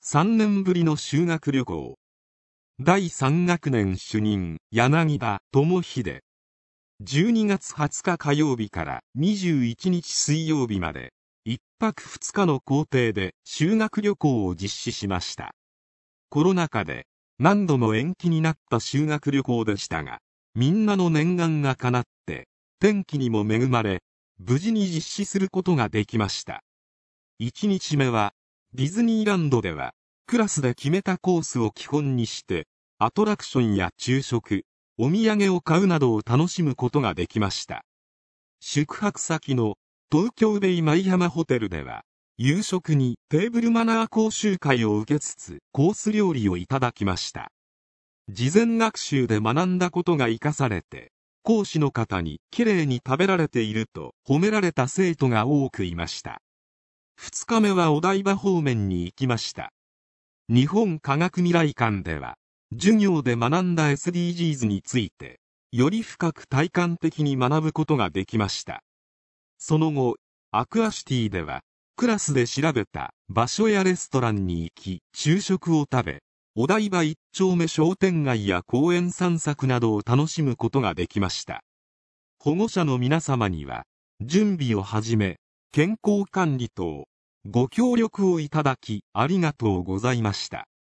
3年ぶりの修学旅行。第3学年主任柳田智秀。12月20日火曜日から21日水曜日まで1泊2日の行程で修学旅行を実施しました。コロナ禍で何度も延期になった修学旅行でしたが、みんなの念願が叶って天気にも恵まれ、無事に実施することができました。1日目はディズニーランドではクラスで決めたコースを基本にしてアトラクションや昼食、お土産を買うなどを楽しむことができました。宿泊先の東京ベイ舞浜ホテルでは夕食にテーブルマナー講習会を受けつつコース料理をいただきました。事前学習で学んだことが生かされて、講師の方にきれいに食べられていると褒められた生徒が多くいました。2日目はお台場方面に行きました。日本科学未来館では授業で学んだ SDGs についてより深く体感的に学ぶことができました。その後、アクアシティではクラスで調べた場所やレストランに行き昼食を食べ、お台場一丁目商店街や公園散策などを楽しむことができました。保護者の皆様には準備をはじめ健康管理等ご協力をいただきありがとうございました。